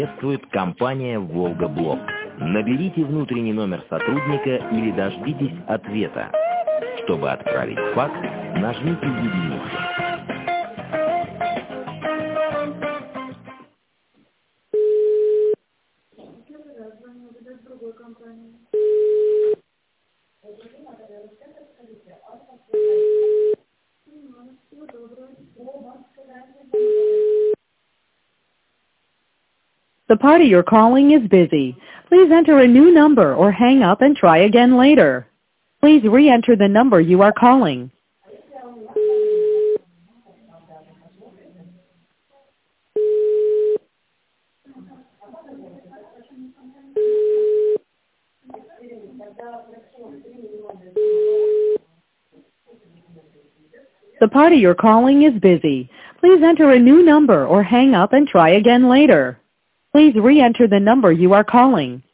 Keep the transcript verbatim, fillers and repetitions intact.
Приветствует компания «Волга-Блок». Наберите внутренний номер сотрудника или дождитесь ответа. Чтобы отправить факс, нажмите единицу. The party you're calling is busy. Please enter a new number or hang up and try again later. Please re-enter the number you are calling. The party you're calling is busy. Please enter a new number or hang up and try again later. Please re-enter the number you are calling.